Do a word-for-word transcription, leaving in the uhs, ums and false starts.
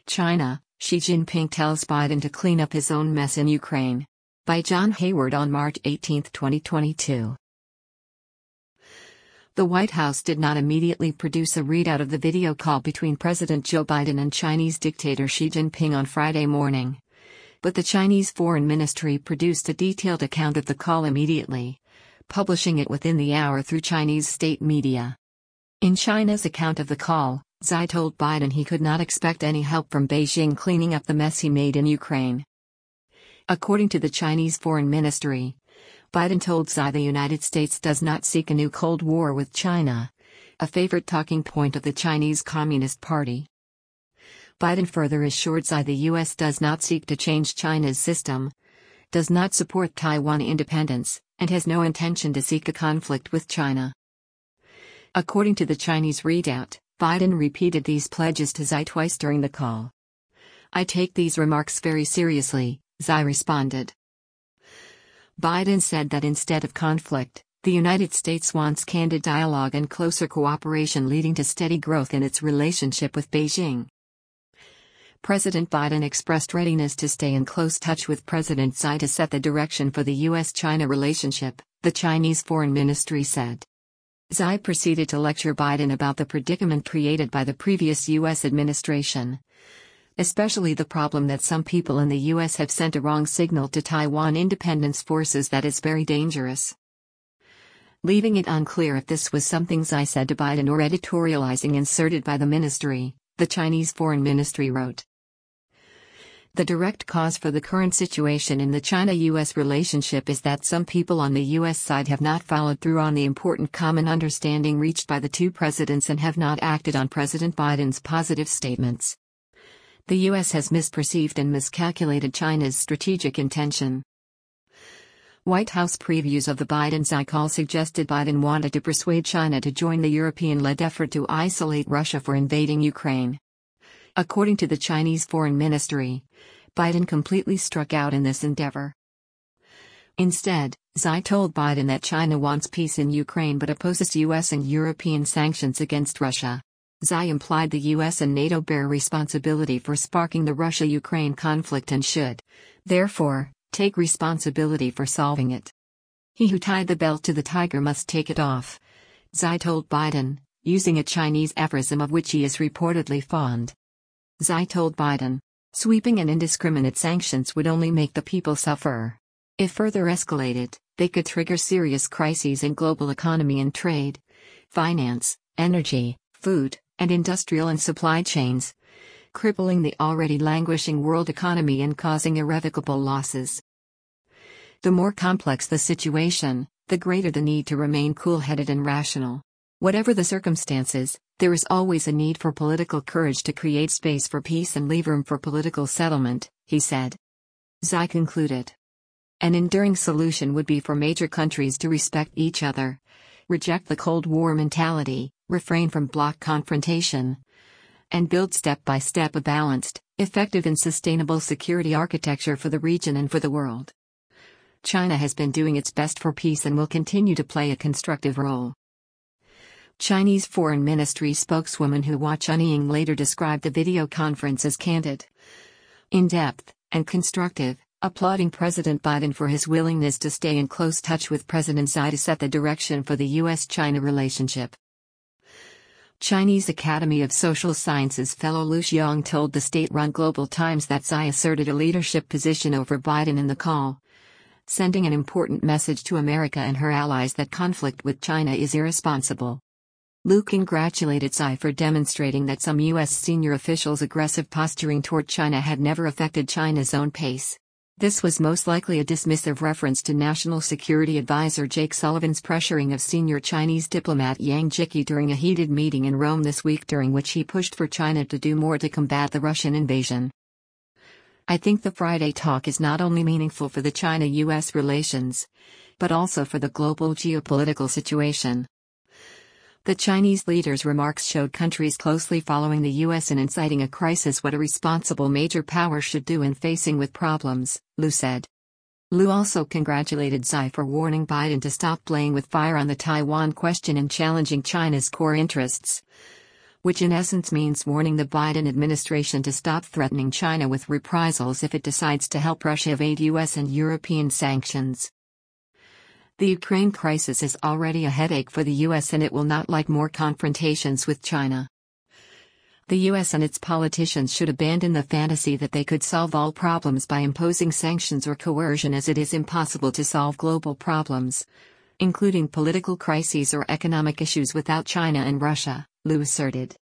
China, Xi Jinping tells Biden to clean up his own mess in Ukraine. By John Hayward on March eighteenth, twenty twenty-two. The White House did not immediately produce a readout of the video call between President Joe Biden and Chinese dictator Xi Jinping on Friday morning. But the Chinese Foreign Ministry produced a detailed account of the call immediately, publishing it within the hour through Chinese state media. In China's account of the call, Xi told Biden he could not expect any help from Beijing cleaning up the mess he made in Ukraine. According to the Chinese Foreign Ministry, Biden told Xi the United States does not seek a new Cold War with China, a favorite talking point of the Chinese Communist Party. Biden further assured Xi the U S does not seek to change China's system, does not support Taiwan independence, and has no intention to seek a conflict with China. According to the Chinese readout, Biden repeated these pledges to Xi twice during the call. "I take these remarks very seriously," Xi responded. Biden said that instead of conflict, the United States wants candid dialogue and closer cooperation leading to steady growth in its relationship with Beijing. President Biden expressed readiness to stay in close touch with President Xi to set the direction for the U S China relationship, the Chinese Foreign Ministry said. Xi proceeded to lecture Biden about the predicament created by the previous U S administration, especially the problem that some people in the U S have sent a wrong signal to Taiwan independence forces that is very dangerous. Leaving it unclear if this was something Xi said to Biden or editorializing inserted by the ministry, the Chinese Foreign Ministry wrote. The direct cause for the current situation in the China-U S relationship is that some people on the U S side have not followed through on the important common understanding reached by the two presidents and have not acted on President Biden's positive statements. The U S has misperceived and miscalculated China's strategic intention. White House previews of the Biden-Xi call suggested Biden wanted to persuade China to join the European-led effort to isolate Russia for invading Ukraine. According to the Chinese Foreign Ministry, Biden completely struck out in this endeavor. Instead, Xi told Biden that China wants peace in Ukraine but opposes U S and European sanctions against Russia. Xi implied the U S and NATO bear responsibility for sparking the Russia-Ukraine conflict and should, therefore, take responsibility for solving it. He who tied the belt to the tiger must take it off, Xi told Biden, using a Chinese aphorism of which he is reportedly fond. Xi told Biden, sweeping and indiscriminate sanctions would only make the people suffer. If further escalated, they could trigger serious crises in global economy and trade, finance, energy, food, and industrial and supply chains, crippling the already languishing world economy and causing irrevocable losses. The more complex the situation, the greater the need to remain cool-headed and rational. Whatever the circumstances, there is always a need for political courage to create space for peace and leave room for political settlement, he said. Xi concluded. An enduring solution would be for major countries to respect each other, reject the Cold War mentality, refrain from bloc confrontation, and build step by step a balanced, effective and sustainable security architecture for the region and for the world. China has been doing its best for peace and will continue to play a constructive role. Chinese Foreign Ministry spokeswoman Hua Chunying later described the video conference as candid, in-depth, and constructive, applauding President Biden for his willingness to stay in close touch with President Xi to set the direction for the U S China relationship. Chinese Academy of Social Sciences fellow Lu Xiong told the state-run Global Times that Xi asserted a leadership position over Biden in the call, sending an important message to America and her allies that conflict with China is irresponsible. Lu congratulated Xi for demonstrating that some U S senior officials' aggressive posturing toward China had never affected China's own pace. This was most likely a dismissive reference to National Security Advisor Jake Sullivan's pressuring of senior Chinese diplomat Yang Jieqi during a heated meeting in Rome this week, during which he pushed for China to do more to combat the Russian invasion. I think the Friday talk is not only meaningful for the China-U S relations, but also for the global geopolitical situation. The Chinese leader's remarks showed countries closely following the U S in inciting a crisis what a responsible major power should do in facing with problems, Lu said. Lu also congratulated Xi for warning Biden to stop playing with fire on the Taiwan question and challenging China's core interests. which in essence means warning the Biden administration to stop threatening China with reprisals if it decides to help Russia evade U S and European sanctions. The Ukraine crisis is already a headache for the U S and it will not like more confrontations with China. The U S and its politicians should abandon the fantasy that they could solve all problems by imposing sanctions or coercion, as it is impossible to solve global problems, including political crises or economic issues, without China and Russia, Liu asserted.